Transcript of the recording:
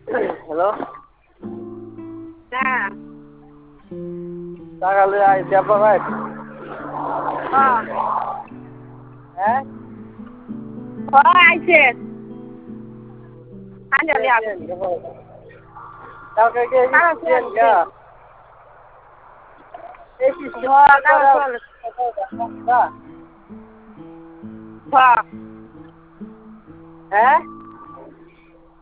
hello হ্যাঁ সকালে আইসি আপনার ভাই হ্যাঁ হ্যাঁ আইছে আঞ্জলি আসছে কালকে গিয়ে কারা দিয়েন গা এই কারা চলে হ্যাঁ হ্যাঁ